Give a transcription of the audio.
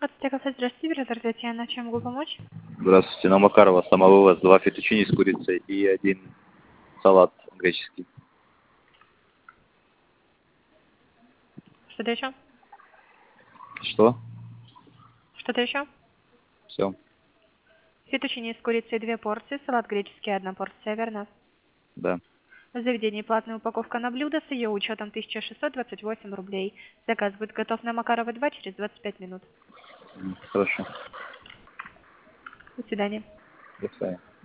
20 кафе, здравствуйте, оператор Татьяна, чем могу помочь? Здравствуйте, на Макарова, самовывоз, 2 фетучини с курицей и 1 салат греческий. Что-то еще? Что? Что-то еще? Все. Фетучини с курицей 2 порции, салат греческий 1 порция, верно? Да. В заведении платная упаковка на блюдо с ее учетом 1628 рублей. Заказ будет готов на Макарова 2 через 25 минут. Хорошо. До свидания. До свидания.